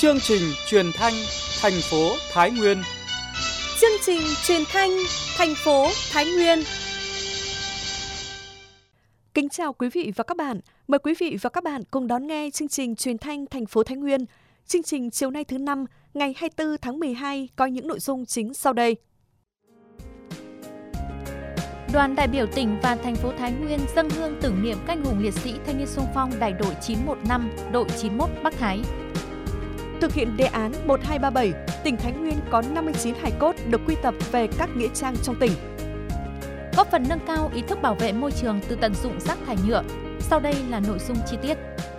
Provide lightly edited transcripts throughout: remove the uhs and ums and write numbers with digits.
Chương trình truyền thanh thành phố Thái Nguyên. Chương trình truyền thanh thành phố Thái Nguyên. Kính chào quý vị và các bạn. Mời quý vị và các bạn cùng đón nghe chương trình truyền thanh thành phố Thái Nguyên. Chương trình chiều nay thứ 5, ngày 24 tháng 12 có những nội dung chính sau đây. Đoàn đại biểu tỉnh và thành phố Thái Nguyên dâng hương tưởng niệm các anh hùng liệt sĩ thanh niên xung phong đại đội 915, đội 91 Bắc Thái. Thực hiện đề án 1237, tỉnh Thái Nguyên có 59 hài cốt được quy tập về các nghĩa trang trong tỉnh. Góp phần nâng cao ý thức bảo vệ môi trường từ tận dụng rác thải nhựa. Sau đây là nội dung chi tiết.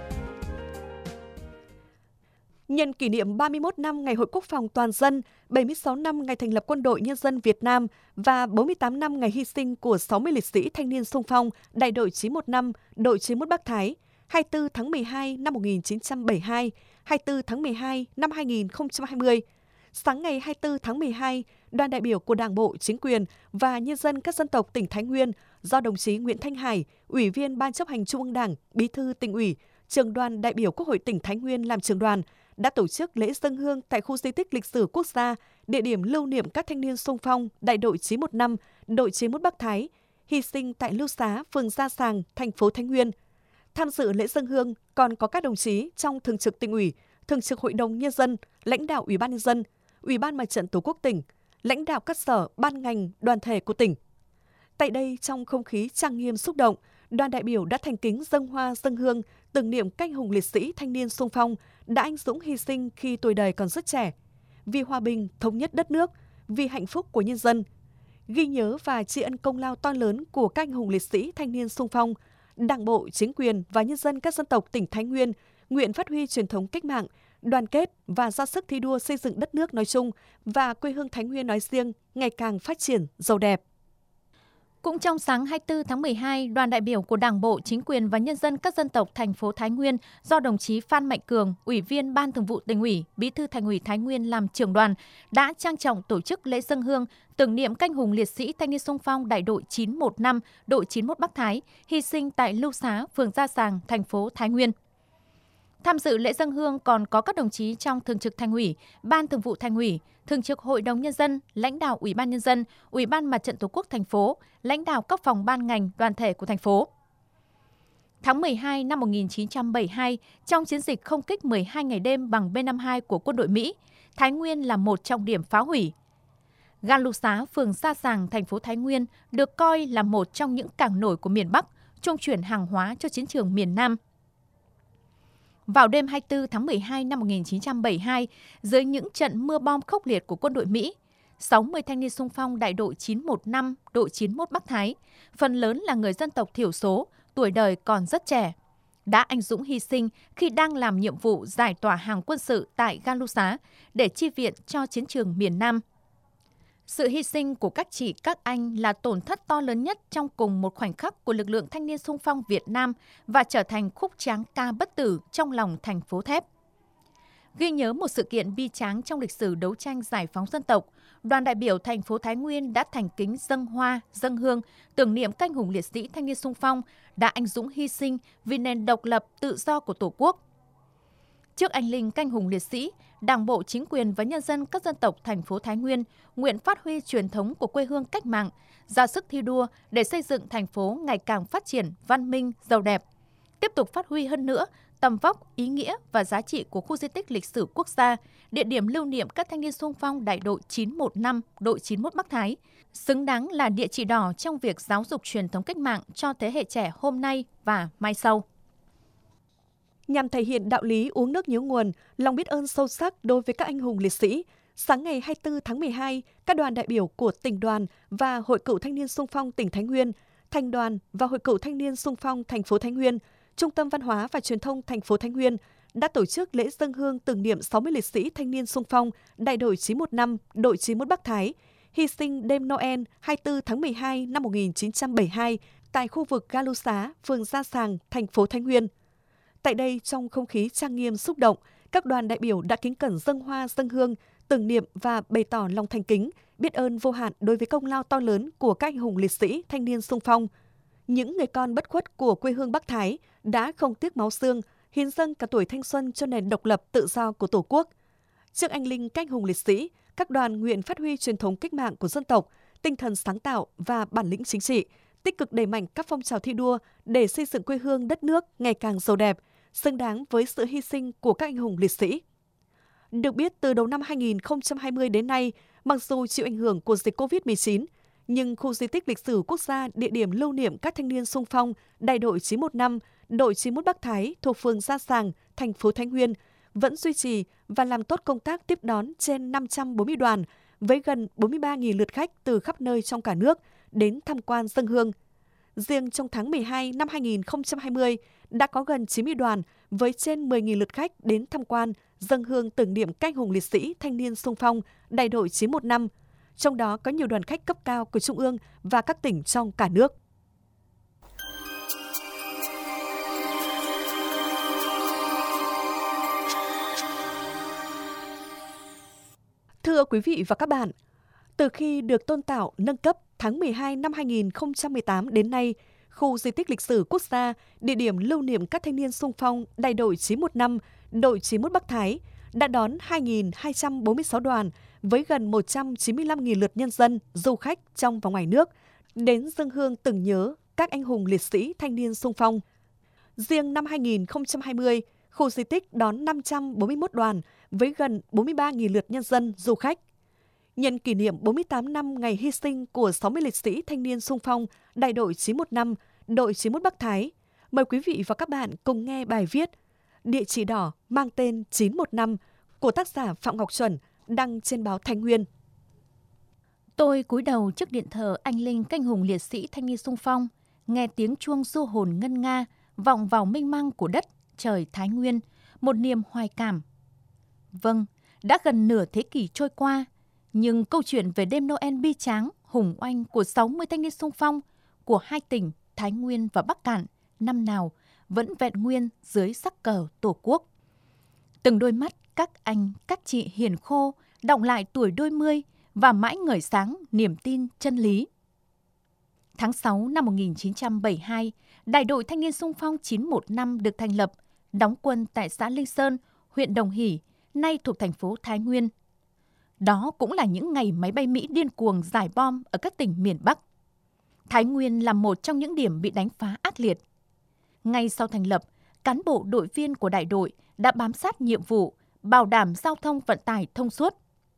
Nhân kỷ niệm 31 năm Ngày Hội Quốc phòng toàn dân, 76 năm ngày thành lập Quân đội Nhân dân Việt Nam và 48 năm ngày hy sinh của 60 liệt sĩ thanh niên xung phong đại đội 915, đội 91 Bắc Thái, 24 tháng 12 năm 1972, 24 tháng 12 năm 2020. Sáng ngày 24 tháng 12, đoàn đại biểu của Đảng bộ, Chính quyền và nhân dân các dân tộc tỉnh Thái Nguyên do đồng chí Nguyễn Thanh Hải, Ủy viên Ban chấp hành Trung ương Đảng, Bí thư Tỉnh ủy, Trưởng đoàn đại biểu Quốc hội tỉnh Thái Nguyên làm trưởng đoàn, đã tổ chức lễ dâng hương tại khu di tích lịch sử quốc gia, địa điểm lưu niệm các thanh niên xung phong đại đội 915, đội 91 Bắc Thái, hy sinh tại Lưu Xá, phường Gia Sàng, thành phố Thái Nguyên. Tham dự lễ dâng hương còn có các đồng chí trong Thường trực Tỉnh ủy, Thường trực Hội đồng Nhân dân, lãnh đạo Ủy ban Nhân dân, Ủy ban Mặt trận Tổ quốc tỉnh, lãnh đạo các sở, ban ngành, đoàn thể của tỉnh. Tại đây, trong không khí trang nghiêm xúc động, đoàn đại biểu đã thành kính dâng hoa dâng hương tưởng niệm các anh hùng liệt sĩ thanh niên xung phong đã anh dũng hy sinh khi tuổi đời còn rất trẻ, vì hòa bình, thống nhất đất nước, vì hạnh phúc của nhân dân. Ghi nhớ và tri ân công lao to lớn của các anh hùng liệt sĩ thanh niên xung phong, Đảng bộ, Chính quyền và nhân dân các dân tộc tỉnh Thái Nguyên nguyện phát huy truyền thống cách mạng, đoàn kết và ra sức thi đua xây dựng đất nước nói chung và quê hương Thái Nguyên nói riêng ngày càng phát triển, giàu đẹp. Cũng trong sáng 24 tháng 12, đoàn đại biểu của Đảng bộ, Chính quyền và nhân dân các dân tộc thành phố Thái Nguyên do đồng chí Phan Mạnh Cường, Ủy viên Ban Thường vụ Tỉnh ủy, Bí thư Thành ủy Thái Nguyên làm trưởng đoàn, đã trang trọng tổ chức lễ dâng hương tưởng niệm các anh hùng liệt sĩ thanh niên xung phong đại đội 915, đội 91 Bắc Thái, hy sinh tại Lưu Xá, phường Gia Sàng, thành phố Thái Nguyên. Tham dự lễ dâng hương còn có các đồng chí trong Thường trực Thành ủy, Ban Thường vụ Thành ủy, Thường trực Hội đồng Nhân dân, lãnh đạo Ủy ban Nhân dân, Ủy ban Mặt trận Tổ quốc thành phố, lãnh đạo các phòng ban ngành, đoàn thể của thành phố. Tháng 12 năm 1972, trong chiến dịch không kích 12 ngày đêm bằng B-52 của quân đội Mỹ, Thái Nguyên là một trong điểm phá hủy. Ga Lưu Xá, phường Sa Sàng, thành phố Thái Nguyên được coi là một trong những cảng nổi của miền Bắc, trung chuyển hàng hóa cho chiến trường miền Nam. Vào đêm 24 tháng 12 năm 1972, dưới những trận mưa bom khốc liệt của quân đội Mỹ, 60 thanh niên xung phong đại đội 915, đội 91 Bắc Thái, phần lớn là người dân tộc thiểu số, tuổi đời còn rất trẻ, đã anh dũng hy sinh khi đang làm nhiệm vụ giải tỏa hàng quân sự tại ga Lưu Xá để chi viện cho chiến trường miền Nam. Sự hy sinh của các chị, các anh là tổn thất to lớn nhất trong cùng một khoảnh khắc của lực lượng thanh niên xung phong Việt Nam và trở thành khúc tráng ca bất tử trong lòng thành phố thép. Ghi nhớ một sự kiện bi tráng trong lịch sử đấu tranh giải phóng dân tộc, đoàn đại biểu thành phố Thái Nguyên đã thành kính dâng hoa, dâng hương, tưởng niệm các anh hùng liệt sĩ thanh niên xung phong đã anh dũng hy sinh vì nền độc lập tự do của Tổ quốc. Trước anh linh các anh hùng liệt sĩ, Đảng bộ, Chính quyền và nhân dân các dân tộc thành phố Thái Nguyên nguyện phát huy truyền thống của quê hương cách mạng, ra sức thi đua để xây dựng thành phố ngày càng phát triển, văn minh, giàu đẹp. Tiếp tục phát huy hơn nữa tầm vóc, ý nghĩa và giá trị của khu di tích lịch sử quốc gia, địa điểm lưu niệm các thanh niên xung phong đại đội 915, đội 91 Bắc Thái, xứng đáng là địa chỉ đỏ trong việc giáo dục truyền thống cách mạng cho thế hệ trẻ hôm nay và mai sau. Nhằm thể hiện đạo lý uống nước nhớ nguồn, lòng biết ơn sâu sắc đối với các anh hùng liệt sĩ, sáng ngày 24 tháng 12, các đoàn đại biểu của tỉnh đoàn và Hội Cựu Thanh niên xung phong tỉnh Thái Nguyên, Thành đoàn và Hội Cựu Thanh niên xung phong thành phố Thái Nguyên, Trung tâm Văn hóa và Truyền thông thành phố Thái Nguyên đã tổ chức lễ dâng hương tưởng niệm 60 liệt sĩ thanh niên xung phong đại đội 915, đội 91 Bắc Thái, hy sinh đêm Noel 24 tháng 12 năm 1972 tại khu vực ga Lưu Xá, phường Gia Sàng, thành phố Thái Nguyên. Tại đây, trong không khí trang nghiêm xúc động, các đoàn đại biểu đã kính cẩn dâng hoa dâng hương, tưởng niệm và bày tỏ lòng thành kính, biết ơn vô hạn đối với công lao to lớn của các anh hùng liệt sĩ thanh niên xung phong. Những người con bất khuất của quê hương Bắc Thái đã không tiếc máu xương, hiến dâng cả tuổi thanh xuân cho nền độc lập tự do của Tổ quốc. Trước anh linh các anh hùng liệt sĩ, các đoàn nguyện phát huy truyền thống cách mạng của dân tộc, tinh thần sáng tạo và bản lĩnh chính trị, tích cực đẩy mạnh các phong trào thi đua để xây dựng quê hương đất nước ngày càng giàu đẹp, xứng đáng với sự hy sinh của các anh hùng liệt sĩ. Được biết, từ đầu năm 2020 đến nay, mặc dù chịu ảnh hưởng của dịch COVID-19, nhưng khu di tích lịch sử quốc gia địa điểm lưu niệm các thanh niên xung phong đại đội 915, đội 91 Bắc Thái thuộc phường Gia Sàng, thành phố Thái Nguyên vẫn duy trì và làm tốt công tác tiếp đón trên 540 đoàn với gần 43.000 lượt khách từ khắp nơi trong cả nước đến tham quan dâng hương. Riêng trong tháng 12 năm 2020 đã có gần 90 đoàn với trên 10.000 lượt khách đến tham quan dâng hương tưởng niệm các anh hùng liệt sĩ thanh niên xung phong đại đội 915. Trong đó có nhiều đoàn khách cấp cao của Trung ương và các tỉnh trong cả nước. Thưa quý vị và các bạn, từ khi được tôn tạo nâng cấp tháng 12 năm 2018 đến nay, khu di tích lịch sử quốc gia, địa điểm lưu niệm các thanh niên xung phong đại đội 915, đội 91 Bắc Thái đã đón 2.246 đoàn với gần 195.000 lượt nhân dân, du khách trong và ngoài nước đến dâng hương tưởng nhớ các anh hùng liệt sĩ thanh niên xung phong. Riêng năm 2020, khu di tích đón 541 đoàn với gần 43.000 lượt nhân dân, du khách. Nhân kỷ niệm 48 năm ngày hy sinh của 60 liệt sĩ thanh niên xung phong đại đội 915, đội 91 Bắc Thái, mời quý vị và các bạn cùng nghe bài viết Địa chỉ đỏ mang tên 915 của tác giả Phạm Ngọc Chuẩn đăng trên báo Thái Nguyên. Tôi cúi đầu trước điện thờ anh linh các anh hùng liệt sĩ thanh niên xung phong, nghe tiếng chuông du hồn ngân nga vọng vào mênh mang của đất trời Thái Nguyên, một niềm hoài cảm. Vâng, đã gần nửa thế kỷ trôi qua, nhưng câu chuyện về đêm Noel bi tráng, hùng oanh của 60 thanh niên xung phong của hai tỉnh Thái Nguyên và Bắc Kạn năm nào vẫn vẹn nguyên dưới sắc cờ Tổ quốc. Từng đôi mắt các anh, các chị hiền khô đọng lại tuổi đôi mươi và mãi ngời sáng niềm tin chân lý. Tháng 6 năm 1972, Đại đội Thanh niên xung phong 915 được thành lập, đóng quân tại xã Linh Sơn, huyện Đồng Hỷ, nay thuộc thành phố Thái Nguyên. Đó cũng là những ngày máy bay Mỹ điên cuồng rải bom ở các tỉnh miền Bắc. Thái Nguyên là một trong những điểm bị đánh phá ác liệt. Ngay sau thành lập, cán bộ đội viên của đại đội đã bám sát nhiệm vụ, bảo đảm giao thông vận tải thông suốt.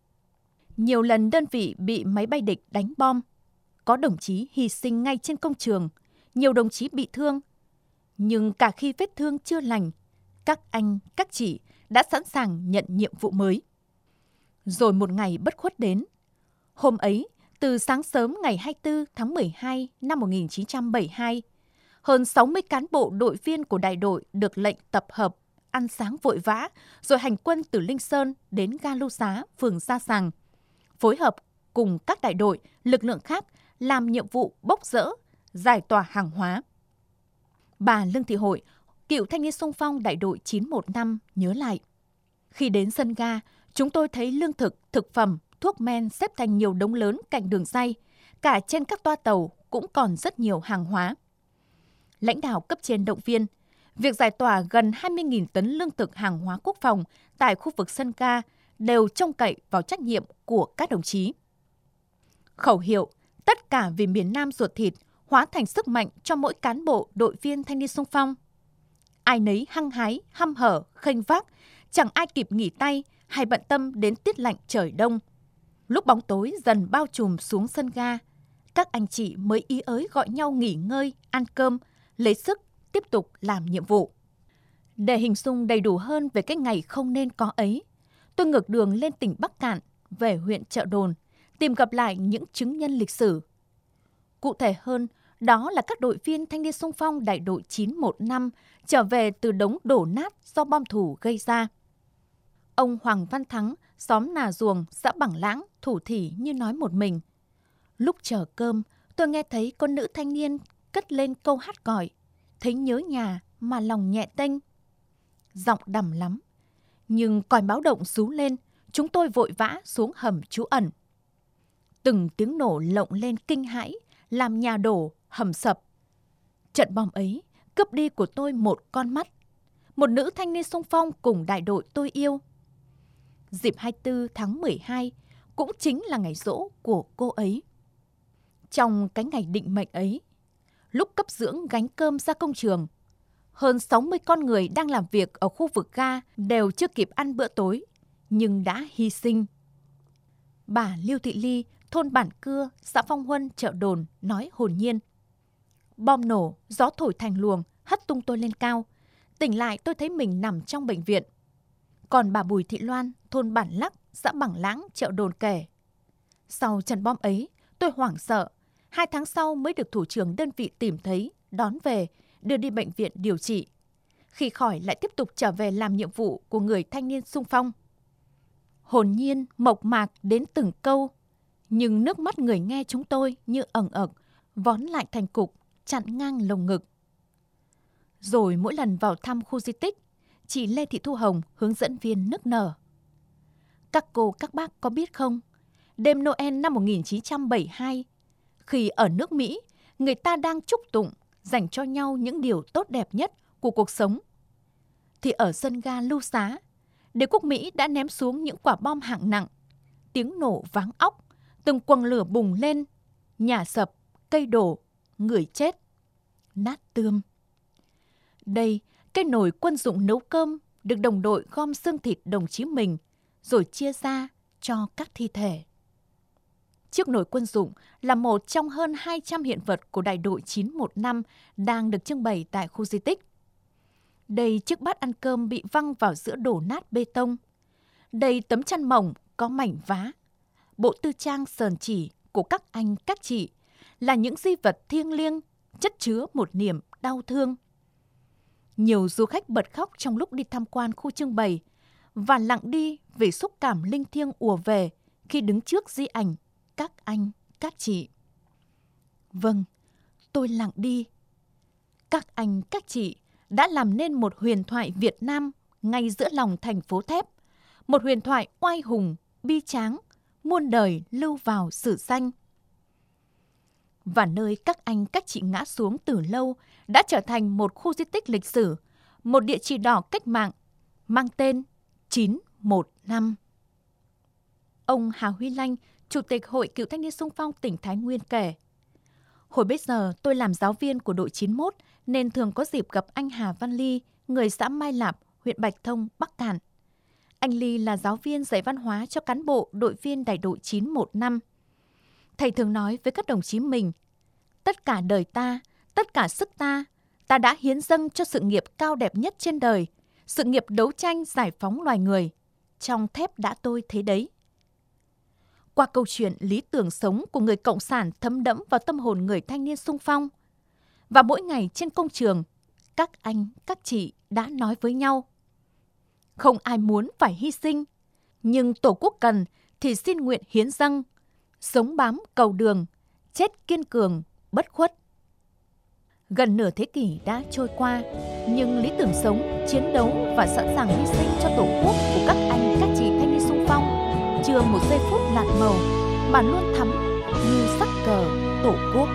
Nhiều lần đơn vị bị máy bay địch đánh bom, có đồng chí hy sinh ngay trên công trường, nhiều đồng chí bị thương. Nhưng cả khi vết thương chưa lành, các anh, các chị đã sẵn sàng nhận nhiệm vụ mới. Rồi một ngày bất khuất đến. Hôm ấy, từ sáng sớm ngày 24 tháng 12 năm 1972, hơn 60 cán bộ đội viên của đại đội được lệnh tập hợp, ăn sáng vội vã, rồi hành quân từ Linh Sơn đến ga Lưu Xá, phường Gia Sàng, phối hợp cùng các đại đội, lực lượng khác làm nhiệm vụ bốc dỡ, giải tỏa hàng hóa. Bà Lương Thị Hội, cựu thanh niên xung phong đại đội 915 nhớ lại. Khi đến sân ga, chúng tôi thấy lương thực, thực phẩm, thuốc men xếp thành nhiều đống lớn cạnh đường ray. Cả trên các toa tàu cũng còn rất nhiều hàng hóa. Lãnh đạo cấp trên động viên, việc giải tỏa gần 20.000 tấn lương thực hàng hóa quốc phòng tại khu vực sân ga đều trông cậy vào trách nhiệm của các đồng chí. Khẩu hiệu tất cả vì miền Nam ruột thịt hóa thành sức mạnh cho mỗi cán bộ đội viên thanh niên xung phong. Ai nấy hăng hái, hăm hở, khênh vác, chẳng ai kịp nghỉ tay hay bận tâm đến tiết lạnh trời đông. Lúc bóng tối dần bao trùm xuống sân ga, các anh chị mới ý ới gọi nhau nghỉ ngơi, ăn cơm, lấy sức tiếp tục làm nhiệm vụ. Để hình dung đầy đủ hơn về cái ngày không nên có ấy, tôi ngược đường lên tỉnh Bắc Kạn, về huyện Chợ Đồn, tìm gặp lại những chứng nhân lịch sử. Cụ thể hơn, đó là các đội viên thanh niên xung phong đại đội 915 trở về từ đống đổ nát do bom thủ gây ra. Ông Hoàng Văn Thắng, xóm Nà Ruồng, xã Bằng Lãng, thủ thỉ như nói một mình. Lúc chờ cơm, tôi nghe thấy con nữ thanh niên cất lên câu hát gọi, thấy nhớ nhà mà lòng nhẹ tênh. Giọng đằm lắm, nhưng còi báo động rú lên, chúng tôi vội vã xuống hầm trú ẩn. Từng tiếng nổ lộng lên kinh hãi, làm nhà đổ, hầm sập. Trận bom ấy cướp đi của tôi một con mắt. một nữ thanh niên xung phong cùng đại đội tôi yêu. Dịp 24 tháng 12 cũng chính là ngày giỗ của cô ấy. Trong cái ngày định mệnh ấy, lúc cấp dưỡng gánh cơm ra công trường, hơn 60 con người đang làm việc ở khu vực ga đều chưa kịp ăn bữa tối, nhưng đã hy sinh. Bà Lưu Thị Ly, thôn Bản Cưa, xã Phong Huân, Chợ Đồn nói hồn nhiên. Bom nổ, gió thổi thành luồng, hất tung tôi lên cao. Tỉnh lại tôi thấy mình nằm trong bệnh viện. Còn bà Bùi Thị Loan, thôn Bản Lắc, xã Bằng Lãng, Chợ Đồn kể. Sau trận bom ấy, tôi hoảng sợ. 2 tháng sau mới được thủ trưởng đơn vị tìm thấy, đón về, đưa đi bệnh viện điều trị. Khi khỏi lại tiếp tục trở về làm nhiệm vụ của người thanh niên xung phong. Hồn nhiên, mộc mạc đến từng câu, nhưng nước mắt người nghe chúng tôi như ẩn ực, vón lại thành cục, chặn ngang lồng ngực. Rồi mỗi lần vào thăm khu di tích, chị Lê Thị Thu Hồng, hướng dẫn viên nức nở. Các cô, các bác có biết không, đêm Noel năm 1972, khi ở nước Mỹ, người ta đang chúc tụng, dành cho nhau những điều tốt đẹp nhất của cuộc sống, thì ở sân ga Lưu Xá, đế quốc Mỹ đã ném xuống những quả bom hạng nặng. Tiếng nổ váng óc, từng quầng lửa bùng lên, nhà sập, cây đổ, người chết, nát tươm. Đây, cái nồi quân dụng nấu cơm được đồng đội gom xương thịt đồng chí mình rồi chia ra cho các thi thể. Chiếc nồi quân dụng là một trong hơn 200 hiện vật của đại đội 915 đang được trưng bày tại khu di tích. Đây chiếc bát ăn cơm bị văng vào giữa đổ nát bê tông. Đây tấm chăn mỏng có mảnh vá. Bộ tư trang sờn chỉ của các anh các chị là những di vật thiêng liêng, chất chứa một niềm đau thương. Nhiều du khách bật khóc trong lúc đi tham quan khu trưng bày và lặng đi vì xúc cảm linh thiêng ùa về khi đứng trước di ảnh các anh, các chị. Vâng, tôi lặng đi. Các anh, các chị đã làm nên một huyền thoại Việt Nam ngay giữa lòng thành phố thép. Một huyền thoại oai hùng, bi tráng, muôn đời lưu vào sử danh. Và nơi các anh, các chị ngã xuống từ lâu đã trở thành một khu di tích lịch sử, một địa chỉ đỏ cách mạng mang tên 915. Ông Hà Huy Lanh, Chủ tịch Hội Cựu Thanh niên Xung phong tỉnh Thái Nguyên kể. Hồi bấy giờ tôi làm giáo viên của đội 91 nên thường có dịp gặp anh Hà Văn Ly, người xã Mai Lạp, huyện Bạch Thông, Bắc Cạn. Anh Ly là giáo viên dạy văn hóa cho cán bộ đội viên đại đội 915. Thầy thường nói với các đồng chí mình, tất cả đời ta, tất cả sức ta, ta đã hiến dâng cho sự nghiệp cao đẹp nhất trên đời, sự nghiệp đấu tranh giải phóng loài người. Trong thép đã tôi thấy đấy. Qua câu chuyện lý tưởng sống của người cộng sản thấm đẫm vào tâm hồn người thanh niên xung phong. Và mỗi ngày trên công trường, các anh, các chị đã nói với nhau. Không ai muốn phải hy sinh, nhưng Tổ quốc cần thì xin nguyện hiến dâng, sống bám cầu đường, chết kiên cường, bất khuất. Gần nửa thế kỷ đã trôi qua, nhưng lý tưởng sống, chiến đấu và sẵn sàng hy sinh cho Tổ quốc của các anh, các chị thanh niên xung phong chưa một giây phút lạt màu mà luôn thắm như sắc cờ Tổ quốc.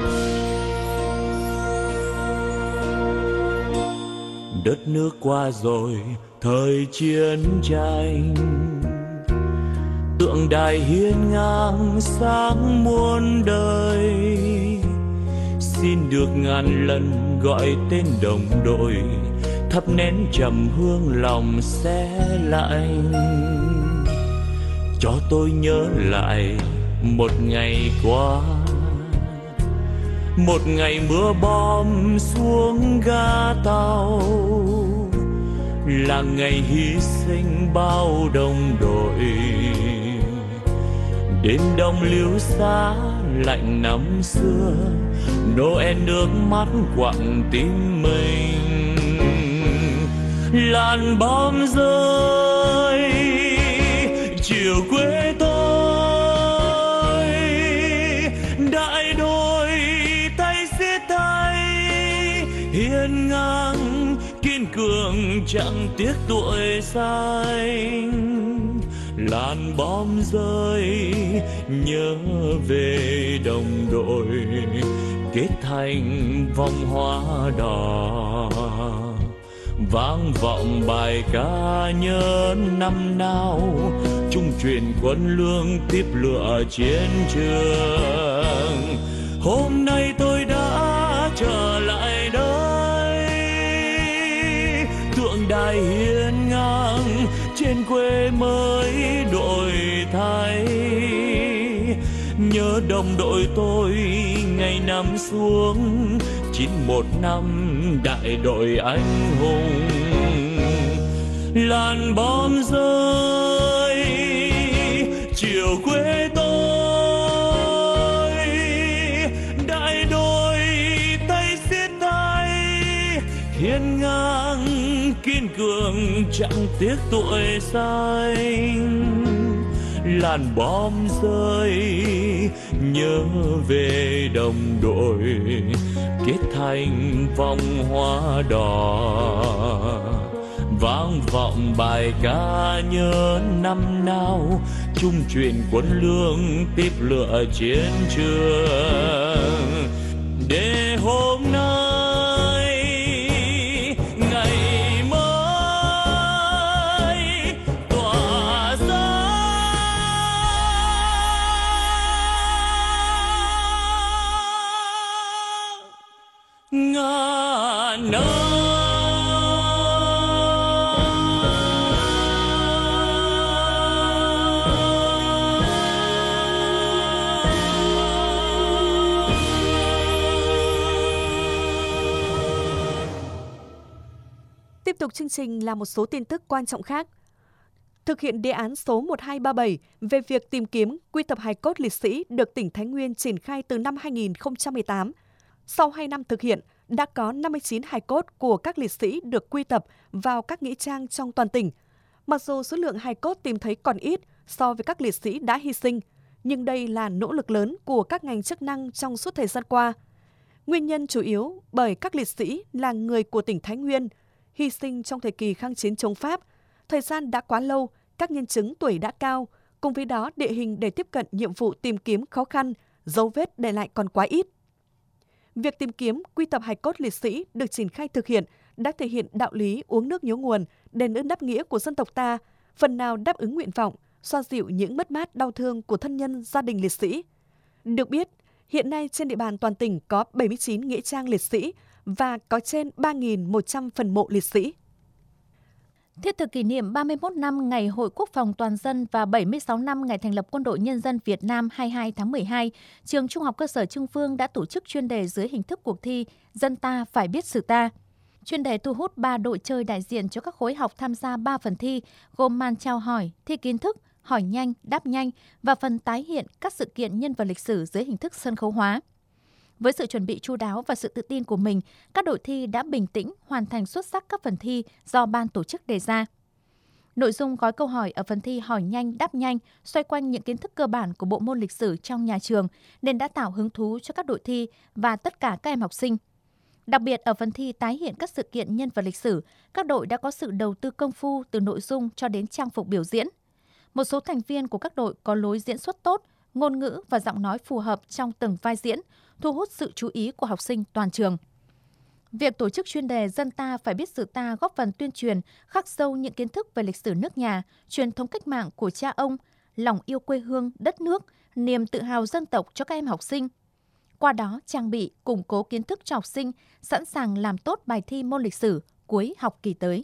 Đất nước qua rồi thời chiến tranh, tượng đài hiên ngang sáng muôn đời. Xin được ngàn lần gọi tên đồng đội, thắp nén trầm hương lòng se lạnh. Cho tôi nhớ lại một ngày qua, một ngày mưa bom xuống ga tàu, là ngày hy sinh bao đồng đội. Đêm đông liêu xa lạnh năm xưa, Noel nước mắt quặn tim mình. Làn bom rơi chiều quê tôi, đại đội tay xiết tay hiên ngang kiên cường chẳng tiếc tuổi xanh. Làn bom rơi nhớ về đồng đội, kết thành vòng hoa đỏ, vang vọng bài ca nhớ năm nào, chung chuyện quân lương tiếp lửa chiến trường. Hôm nay tôi đã trở lại đây, tượng đài hiên ngang trên quê mới đổi thay. Nhớ đồng đội tôi ngày năm xuống 91 đại đội anh hùng. Làn bom rơi chiều quê tôi, đại đội tay xiết tay hiên ngang kiên cường chẳng tiếc tuổi xanh. Làn bom rơi nhớ về đồng đội kết thành vòng hoa đỏ, vang vọng bài ca nhớ năm nào, chung chuyện quân lương tiếp lửa chiến trường. Để hôm nay ngày mới tỏa ra ngàn năm. Tiếp tục chương trình là một số tin tức quan trọng khác. Thực hiện đề án số 1237 về việc tìm kiếm, quy tập hài cốt liệt sĩ được tỉnh Thái Nguyên triển khai từ năm 2018. Sau 2 năm thực hiện, đã có 59 hài cốt của các liệt sĩ được quy tập vào các nghĩa trang trong toàn tỉnh. Mặc dù số lượng hài cốt tìm thấy còn ít so với các liệt sĩ đã hy sinh, nhưng đây là nỗ lực lớn của các ngành chức năng trong suốt thời gian qua. Nguyên nhân chủ yếu bởi các liệt sĩ là người của tỉnh Thái Nguyên, hy sinh trong thời kỳ kháng chiến chống Pháp. Thời gian đã quá lâu, các nhân chứng tuổi đã cao, cùng với đó địa hình để tiếp cận nhiệm vụ tìm kiếm khó khăn, dấu vết để lại còn quá ít. Việc tìm kiếm, quy tập hài cốt liệt sĩ được triển khai thực hiện đã thể hiện đạo lý uống nước nhớ nguồn, đền ơn đáp nghĩa của dân tộc ta, phần nào đáp ứng nguyện vọng, xoa dịu những mất mát đau thương của thân nhân gia đình liệt sĩ. Được biết, hiện nay trên địa bàn toàn tỉnh có 79 nghĩa trang liệt sĩ và có trên 3.100 phần mộ liệt sĩ. Thiết thực kỷ niệm 31 năm Ngày Hội Quốc phòng toàn dân và 76 năm ngày thành lập Quân đội Nhân dân Việt Nam 22 tháng 12, Trường Trung học cơ sở Trưng Vương đã tổ chức chuyên đề dưới hình thức cuộc thi Dân ta phải biết sử ta. Chuyên đề thu hút 3 đội chơi đại diện cho các khối học tham gia 3 phần thi, gồm màn chào hỏi, thi kiến thức, hỏi nhanh, đáp nhanh và phần tái hiện các sự kiện nhân vật lịch sử dưới hình thức sân khấu hóa. Với sự chuẩn bị chu đáo và sự tự tin của mình, các đội thi đã bình tĩnh hoàn thành xuất sắc các phần thi do ban tổ chức đề ra. Nội dung gói câu hỏi ở phần thi hỏi nhanh, đáp nhanh xoay quanh những kiến thức cơ bản của bộ môn lịch sử trong nhà trường nên đã tạo hứng thú cho các đội thi và tất cả các em học sinh. Đặc biệt ở phần thi tái hiện các sự kiện nhân vật lịch sử, các đội đã có sự đầu tư công phu từ nội dung cho đến trang phục biểu diễn. Một số thành viên của các đội có lối diễn xuất tốt, ngôn ngữ và giọng nói phù hợp trong từng vai diễn, thu hút sự chú ý của học sinh toàn trường. Việc tổ chức chuyên đề Dân ta phải biết sử ta góp phần tuyên truyền, khắc sâu những kiến thức về lịch sử nước nhà, truyền thống cách mạng của cha ông, lòng yêu quê hương, đất nước, niềm tự hào dân tộc cho các em học sinh. Qua đó trang bị, củng cố kiến thức cho học sinh, sẵn sàng làm tốt bài thi môn lịch sử cuối học kỳ tới.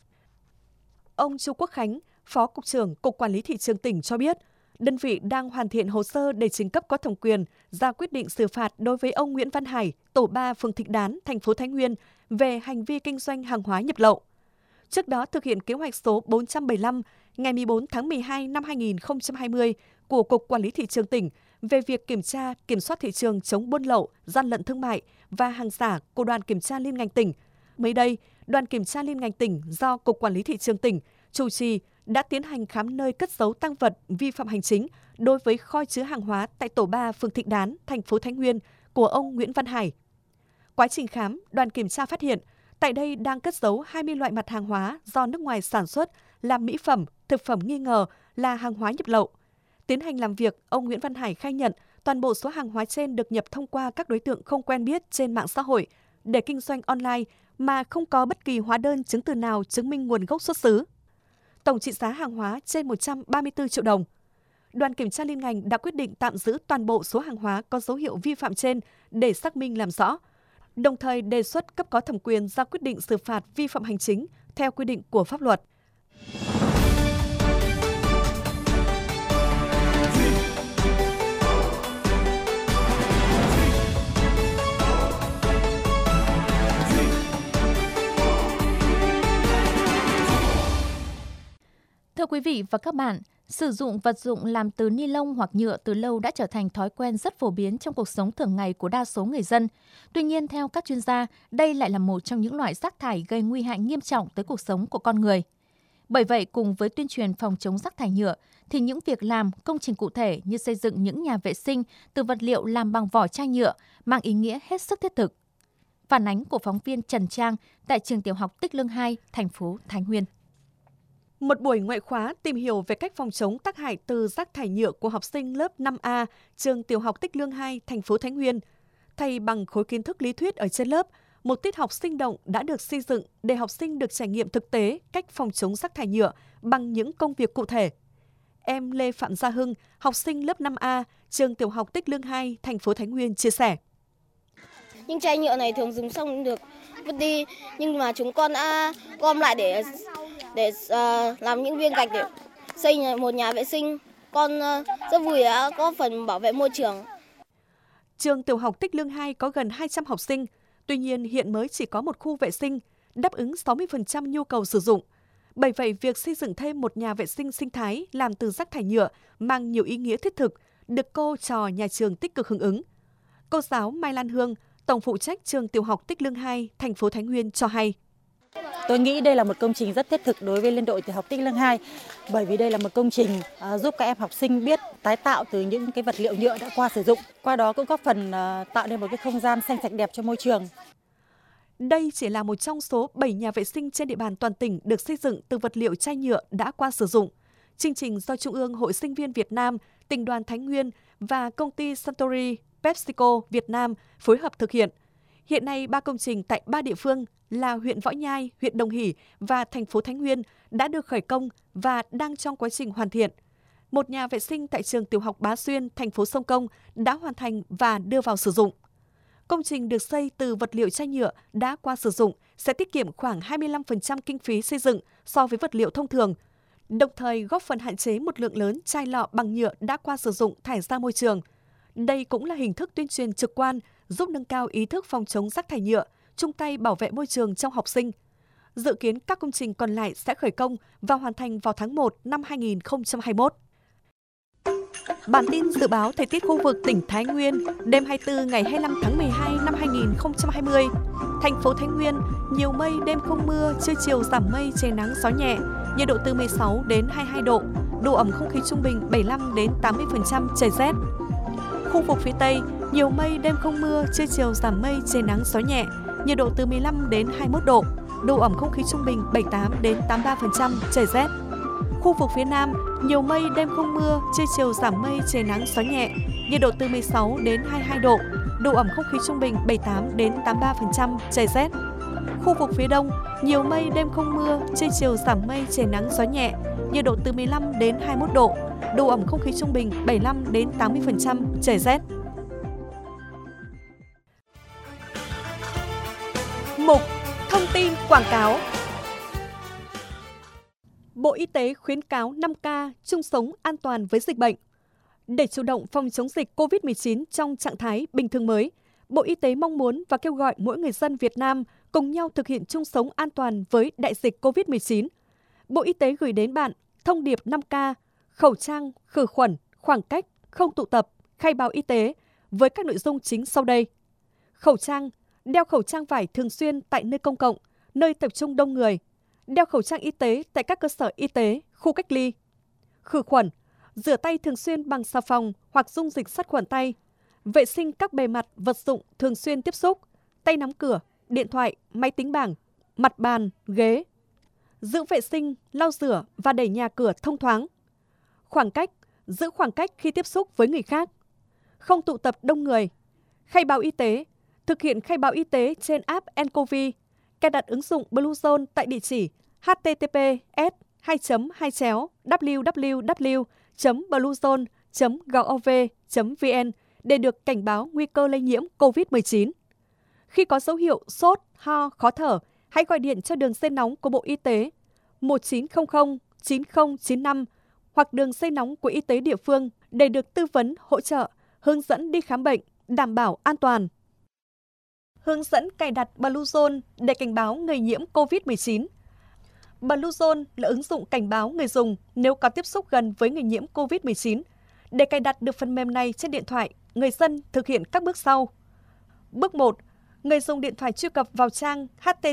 Ông Chu Quốc Khánh, Phó Cục trưởng Cục Quản lý Thị trường tỉnh cho biết, đơn vị đang hoàn thiện hồ sơ để trình cấp có thẩm quyền ra quyết định xử phạt đối với ông Nguyễn Văn Hải, tổ 3 phường Thịnh Đán, thành phố Thái Nguyên về hành vi kinh doanh hàng hóa nhập lậu. Trước đó thực hiện kế hoạch số 475 ngày 14 tháng 12 năm 2020 của Cục Quản lý Thị trường tỉnh về việc kiểm tra, kiểm soát thị trường chống buôn lậu, gian lận thương mại và hàng giả của Đoàn Kiểm tra Liên ngành tỉnh. Mới đây, Đoàn Kiểm tra Liên ngành tỉnh do Cục Quản lý Thị trường tỉnh chủ trì đã tiến hành khám nơi cất giấu tang vật vi phạm hành chính đối với kho chứa hàng hóa tại tổ 3 phường Thịnh Đán, thành phố Thái Nguyên của ông Nguyễn Văn Hải. Quá trình khám, đoàn kiểm tra phát hiện tại đây đang cất giấu 20 loại mặt hàng hóa do nước ngoài sản xuất là mỹ phẩm, thực phẩm nghi ngờ là hàng hóa nhập lậu. Tiến hành làm việc, ông Nguyễn Văn Hải khai nhận toàn bộ số hàng hóa trên được nhập thông qua các đối tượng không quen biết trên mạng xã hội để kinh doanh online mà không có bất kỳ hóa đơn chứng từ nào chứng minh nguồn gốc xuất xứ. Tổng trị giá hàng hóa trên 134 triệu đồng. Đoàn kiểm tra liên ngành đã quyết định tạm giữ toàn bộ số hàng hóa có dấu hiệu vi phạm trên để xác minh làm rõ, đồng thời đề xuất cấp có thẩm quyền ra quyết định xử phạt vi phạm hành chính theo quy định của pháp luật. Thưa quý vị và các bạn, sử dụng vật dụng làm từ ni lông hoặc nhựa từ lâu đã trở thành thói quen rất phổ biến trong cuộc sống thường ngày của đa số người dân. Tuy nhiên, theo các chuyên gia, đây lại là một trong những loại rác thải gây nguy hại nghiêm trọng tới cuộc sống của con người. Bởi vậy, cùng với tuyên truyền phòng chống rác thải nhựa, thì những việc làm, công trình cụ thể như xây dựng những nhà vệ sinh từ vật liệu làm bằng vỏ chai nhựa mang ý nghĩa hết sức thiết thực. Phản ánh của phóng viên Trần Trang tại trường tiểu học Tích Lương 2, thành phố Thái Nguyên. Một buổi ngoại khóa tìm hiểu về cách phòng chống tác hại từ rác thải nhựa của học sinh lớp 5A, trường tiểu học Tích Lương 2, thành phố Thái Nguyên. Thay bằng khối kiến thức lý thuyết ở trên lớp, một tiết học sinh động đã được xây dựng để học sinh được trải nghiệm thực tế cách phòng chống rác thải nhựa bằng những công việc cụ thể. Em Lê Phạm Gia Hưng, học sinh lớp 5A, trường tiểu học Tích Lương 2, thành phố Thái Nguyên chia sẻ. Những chai nhựa này thường dùng xong được vứt đi, nhưng mà chúng con đã gom lại để làm những viên gạch để xây một nhà vệ sinh. Con rất vui đã có phần bảo vệ môi trường. Trường tiểu học Tích Lương 2 có gần 200 học sinh, tuy nhiên hiện mới chỉ có một khu vệ sinh, đáp ứng 60% nhu cầu sử dụng. Bởi vậy, việc xây dựng thêm một nhà vệ sinh sinh thái làm từ rác thải nhựa mang nhiều ý nghĩa thiết thực, được cô trò nhà trường tích cực hưởng ứng. Cô giáo Mai Lan Hương, tổng phụ trách trường tiểu học Tích Lương 2, thành phố Thái Nguyên cho hay. Tôi nghĩ đây là một công trình rất thiết thực đối với Liên đội tiểu học Tích Lương 2, bởi vì đây là một công trình giúp các em học sinh biết tái tạo từ những cái vật liệu nhựa đã qua sử dụng. Qua đó cũng góp phần tạo nên một cái không gian xanh sạch đẹp cho môi trường. Đây chỉ là một trong số 7 nhà vệ sinh trên địa bàn toàn tỉnh được xây dựng từ vật liệu chai nhựa đã qua sử dụng. Chương trình do Trung ương Hội Sinh viên Việt Nam, Tỉnh đoàn Thái Nguyên và công ty Suntory PepsiCo Việt Nam phối hợp thực hiện. Hiện nay, 3 công trình tại 3 địa phương là huyện Võ Nhai, huyện Đồng Hỷ và thành phố Thái Nguyên đã được khởi công và đang trong quá trình hoàn thiện. Một nhà vệ sinh tại trường tiểu học Bá Xuyên, thành phố Sông Công đã hoàn thành và đưa vào sử dụng. Công trình được xây từ vật liệu chai nhựa đã qua sử dụng sẽ tiết kiệm khoảng 25% kinh phí xây dựng so với vật liệu thông thường, đồng thời góp phần hạn chế một lượng lớn chai lọ bằng nhựa đã qua sử dụng thải ra môi trường. Đây cũng là hình thức tuyên truyền trực quan giúp nâng cao ý thức phòng chống rác thải nhựa, chung tay bảo vệ môi trường trong học sinh. Dự kiến các công trình còn lại sẽ khởi công và hoàn thành vào tháng 1 năm 2021. Bản tin dự báo thời tiết khu vực tỉnh Thái Nguyên đêm 24 ngày 25 tháng 12 năm 2020. Thành phố Thái Nguyên, nhiều mây, đêm không mưa, trưa chiều giảm mây, trời nắng gió nhẹ, nhiệt độ từ 16 đến 22 độ, độ ẩm không khí trung bình 75 đến 80%, trời rét. Khu vực phía Tây, nhiều mây, đêm không mưa, trưa chiều giảm mây, trời nắng gió nhẹ, nhiệt độ từ 15 đến 21 độ, độ ẩm không khí trung bình 78 đến 83%, trời rét. Khu vực phía Nam, nhiều mây, đêm không mưa, trưa chiều giảm mây, trời nắng gió nhẹ, nhiệt độ từ 16 đến 22 độ, độ ẩm không khí trung bình 78 đến 83%, trời rét. Khu vực phía Đông, nhiều mây, đêm không mưa, trưa chiều giảm mây, trời nắng gió nhẹ, nhiệt độ từ 15 đến 21 độ, độ ẩm không khí trung bình 75 đến 80%, trời rét. Mục thông tin quảng cáo. Bộ Y tế khuyến cáo 5K chung sống an toàn với dịch bệnh. Để chủ động phòng chống dịch COVID-19 trong trạng thái bình thường mới, Bộ Y tế mong muốn và kêu gọi mỗi người dân Việt Nam cùng nhau thực hiện chung sống an toàn với đại dịch COVID-19. Bộ Y tế gửi đến bạn thông điệp 5K, khẩu trang, khử khuẩn, khoảng cách, không tụ tập, khai báo y tế với các nội dung chính sau đây. Khẩu trang, đeo khẩu trang vải thường xuyên tại nơi công cộng, nơi tập trung đông người. Đeo khẩu trang y tế tại các cơ sở y tế, khu cách ly. Khử khuẩn, rửa tay thường xuyên bằng xà phòng hoặc dung dịch sát khuẩn tay. Vệ sinh các bề mặt, vật dụng thường xuyên tiếp xúc, tay nắm cửa, điện thoại, máy tính bảng, mặt bàn, ghế. Giữ vệ sinh, lau rửa và đẩy nhà cửa thông thoáng. Khoảng cách, giữ khoảng cách khi tiếp xúc với người khác. Không tụ tập đông người. Khai báo y tế, thực hiện khai báo y tế trên app nCoV. Cài đặt ứng dụng Bluezone tại địa chỉ https://www.bluezone.gov.vn để được cảnh báo nguy cơ lây nhiễm COVID-19. Khi có dấu hiệu sốt, ho, khó thở, hãy gọi điện cho đường dây nóng của Bộ Y tế 1900 9095 hoặc đường dây nóng của y tế địa phương để được tư vấn, hỗ trợ, hướng dẫn đi khám bệnh, đảm bảo an toàn. Hướng dẫn cài đặt Bluezone để cảnh báo người nhiễm COVID-19. Bluezone là ứng dụng cảnh báo người dùng nếu có tiếp xúc gần với người nhiễm COVID-19. Để cài đặt được phần mềm này trên điện thoại, người dân thực hiện các bước sau. Bước 1. Người dùng điện thoại truy cập vào trang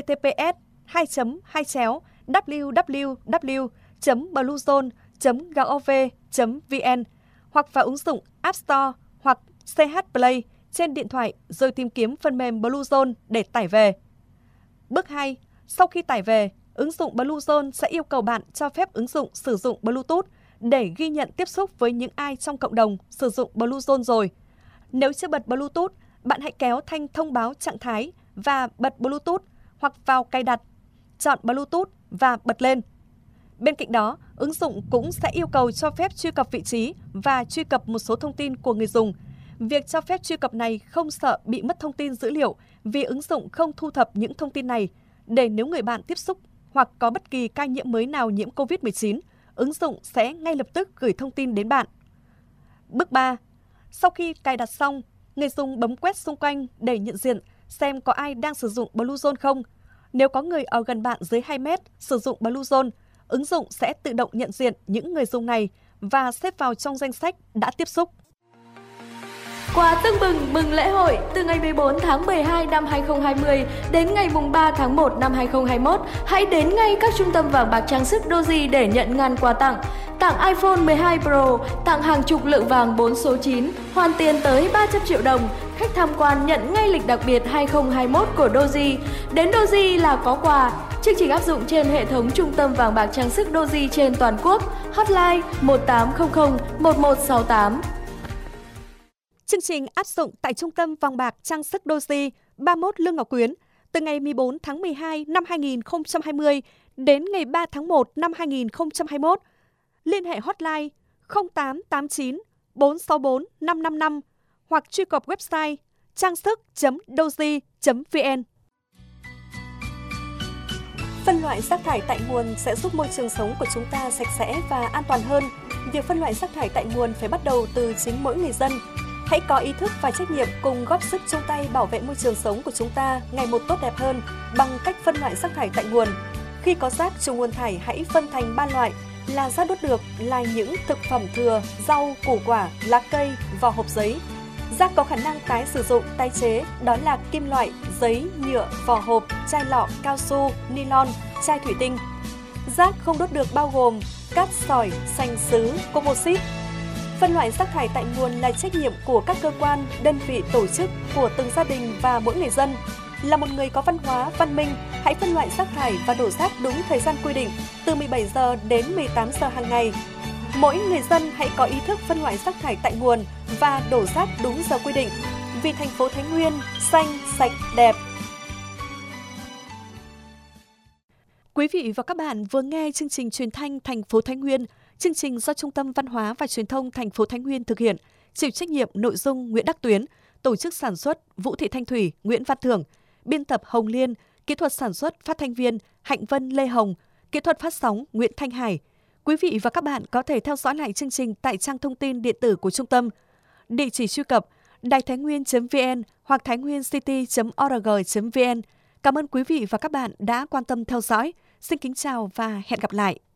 https://www.bluezone.gov.vn hoặc vào ứng dụng App Store hoặc CH Play trên điện thoại rồi tìm kiếm phần mềm Bluezone để tải về. Bước 2. Sau khi tải về, ứng dụng Bluezone sẽ yêu cầu bạn cho phép ứng dụng sử dụng Bluetooth để ghi nhận tiếp xúc với những ai trong cộng đồng sử dụng Bluezone rồi. Nếu chưa bật Bluetooth, bạn hãy kéo thanh thông báo trạng thái và bật Bluetooth hoặc vào cài đặt, chọn Bluetooth và bật lên. Bên cạnh đó, ứng dụng cũng sẽ yêu cầu cho phép truy cập vị trí và truy cập một số thông tin của người dùng. Việc cho phép truy cập này không sợ bị mất thông tin dữ liệu vì ứng dụng không thu thập những thông tin này để nếu người bạn tiếp xúc hoặc có bất kỳ ca nhiễm mới nào nhiễm COVID-19, ứng dụng sẽ ngay lập tức gửi thông tin đến bạn. Bước 3. Sau khi cài đặt xong, người dùng bấm quét xung quanh để nhận diện xem có ai đang sử dụng Bluezone không. Nếu có người ở gần bạn dưới 2 mét sử dụng Bluezone, ứng dụng sẽ tự động nhận diện những người dùng này và xếp vào trong danh sách đã tiếp xúc. Quà tưng bừng mừng lễ hội từ ngày 14 tháng 12 năm 2020 đến ngày 3 tháng 1 năm 2021. Hãy đến ngay các trung tâm vàng bạc trang sức Doji để nhận ngàn quà tặng. Tặng iPhone 12 Pro, tặng hàng chục lượng vàng 4 số 9, hoàn tiền tới 300 triệu đồng. Khách tham quan nhận ngay lịch đặc biệt 2021 của Doji. Đến Doji là có quà. Chương trình áp dụng trên hệ thống trung tâm vàng bạc trang sức Doji trên toàn quốc. Hotline 1800 1168. Chương trình áp dụng tại Trung tâm vàng bạc trang sức Doji 31 Lương Ngọc Quyến từ ngày 14 tháng 12 năm 2020 đến ngày 3 tháng 1 năm 2021. Liên hệ hotline 0889 464 555 hoặc truy cập website trang sức.doji.vn. Phân loại rác thải tại nguồn sẽ giúp môi trường sống của chúng ta sạch sẽ và an toàn hơn. Việc phân loại rác thải tại nguồn phải bắt đầu từ chính mỗi người dân. Hãy có ý thức và trách nhiệm cùng góp sức chung tay bảo vệ môi trường sống của chúng ta ngày một tốt đẹp hơn bằng cách phân loại rác thải tại nguồn. Khi có rác trùng nguồn thải hãy phân thành 3 loại là rác đốt được là những thực phẩm thừa, rau, củ quả, lá cây, vỏ hộp giấy. Rác có khả năng tái sử dụng, tái chế đó là kim loại, giấy, nhựa, vỏ hộp, chai lọ, cao su, nylon, chai thủy tinh. Rác không đốt được bao gồm cát sỏi, sành sứ, composite. Phân loại rác thải tại nguồn là trách nhiệm của các cơ quan, đơn vị, tổ chức, của từng gia đình và mỗi người dân. Là một người có văn hóa, văn minh, hãy phân loại rác thải và đổ rác đúng thời gian quy định, từ 17 giờ đến 18 giờ hàng ngày. Mỗi người dân hãy có ý thức phân loại rác thải tại nguồn và đổ rác đúng giờ quy định. Vì thành phố Thái Nguyên xanh, sạch, đẹp. Quý vị và các bạn vừa nghe chương trình truyền thanh thành phố Thái Nguyên. Chương trình do Trung tâm Văn hóa và Truyền thông thành phố Thái Nguyên thực hiện, chịu trách nhiệm nội dung Nguyễn Đắc Tuyến, tổ chức sản xuất Vũ Thị Thanh Thủy, Nguyễn Văn Thưởng, biên tập Hồng Liên, kỹ thuật sản xuất phát thanh viên Hạnh Vân Lê Hồng, kỹ thuật phát sóng Nguyễn Thanh Hải. Quý vị và các bạn có thể theo dõi lại chương trình tại trang thông tin điện tử của trung tâm. Địa chỉ truy cập đàitháinguyen.vn hoặc thainguiencity.org.vn. Cảm ơn quý vị và các bạn đã quan tâm theo dõi. Xin kính chào và hẹn gặp lại.